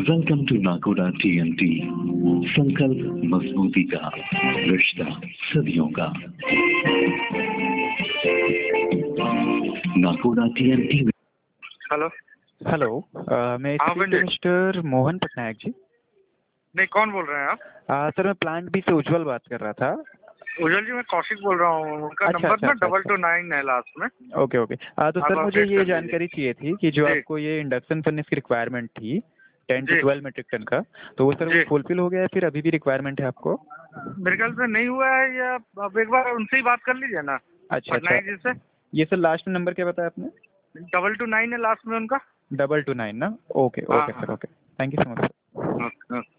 Welcome to Nakoda TNT. संकल्प मजबूती का, रिश्ता सदियों का। नाकोडा टीएनटी। हेलो। हेलो, मैं हाँ speak to mister Mohan Patnaik ji. नहीं, कौन बोल रहे हैं आप? सर, मैं प्लांट बी से उज्जवल बात कर रहा था। उज्जवल जी, मैं कौशिक बोल रहा हूँ। उनका अच्छा नंबर अच्छा ना अच्छा अच्छा। 229 है लास्ट में। Okay okay. तो आप सर, मुझे अपडेट ये कर लीजिए। जानकारी चाहिए थी कि जो जी आपको ये इंडक्शन फर्नेस की रिक्वायरमेंट थी 10 टू जी 12 मीट्रिक टन का, तो वो सर वो जी। फुलफिल हो गया है, फिर अभी भी रिक्वायरमेंट है आपको? मेरे ख्याल से नहीं हुआ है, या आप एक बार उनसे ही बात कर लीजिए ना, अच्छा अच्छा। पटनायक जी से। ये सर लास्ट में नंबर क्या बताया आपने? 229 है लास्ट में उनका। 229 ना? ओके हाँ ओके हाँ। Sir, okay. Thank you so much sir. Okay.